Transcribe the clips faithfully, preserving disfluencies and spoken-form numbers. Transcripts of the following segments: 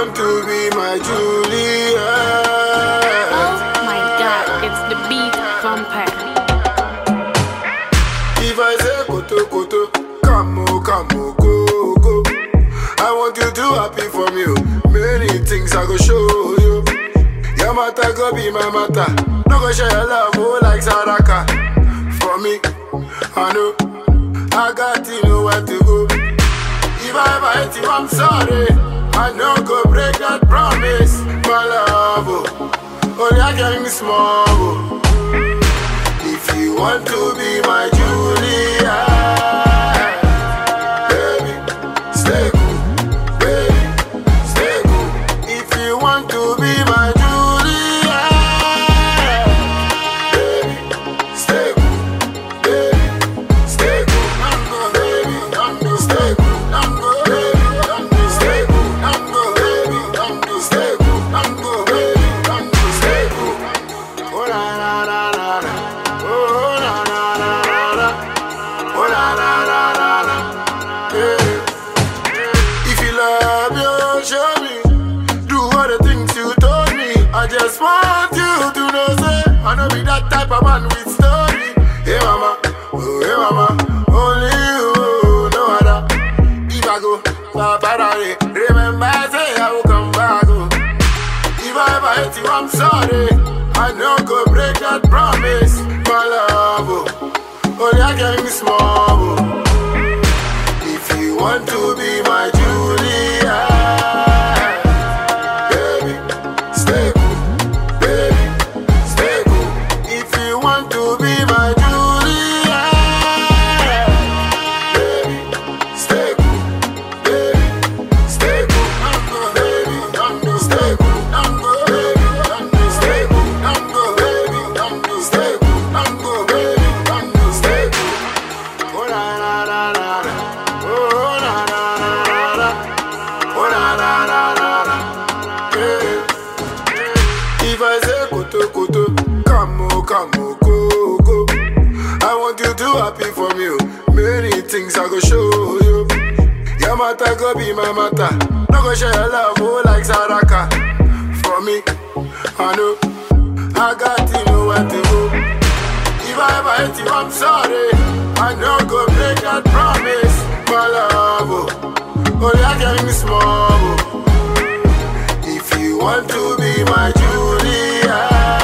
want to be my Julia. Oh my God, it's the beat vampire. If I say koto koto, come on, come on, go go. I want you to happy for me. Many things I go show you. Your matter go be my matter. No go share your love oh, like Saraka. For me, I know I got to know where to go. If I ever hate you, I'm sorry. I know go break that promise, my love. Oh, only I can be small. Oh. If you want to be my Julia, baby, stay cool, baby, stay cool. If you want to be my Julia, baby, stay cool, baby, stay cool. I'm go, baby, I'm go, stay cool. I'm go, baby, I'm go, stay cool. I'm go, baby, I'm go, stay cool. I'm go, baby, I'm go, stay cool. Oh la la la la la. Oh la la la la la. Oh la la la la la. Yeah. If you love you, show me. Do all the things you told me. I just want you to know, say I know be that type of man with story. Hey mama, oh hey mama, only you, no other. If I go, papa, remember I say I will come back. Oh. If I ever hate you, I'm sorry. I know go break that promise, my love. Oh. Only I can be small. Oh. If you want to be my Julia, baby, stay cool, baby, stay cool. If you want to be my Julia, baby, stay cool, baby, stay cool. I'm go, baby, I'm go, stay cool. I'm go, baby, I'm go, stay cool. I'm go, baby, I'm go, stay cool. I'm go, baby, I'm go, stay cool. Oh la la la la la. Oh la la la la la. Oh la la la la la. Yeah. If I say koto koto, come on, come on, go go. I want you to happy for me. Many things I go show you. Your matter go be my matter. No go share your love oh, like Saraka. For me, I know I got to know where to go. If I ever hate you, I'm sorry. I know go break that promise, my love. Oh, only I can be small. Oh. If you want to be my Julia,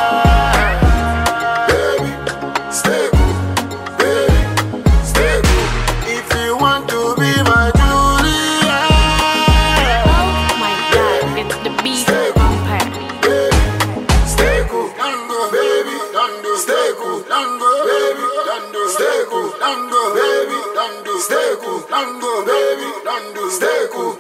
baby, stay cool, baby, stay cool. If you want to be my Julia, Oh my God, it's the beat vampire. baby, stay cool. Dango, baby, dango, stay cool. Dango, baby, dango, stay cool. Dango, baby, dango, stay cool. Dango, baby, dango, stay cool.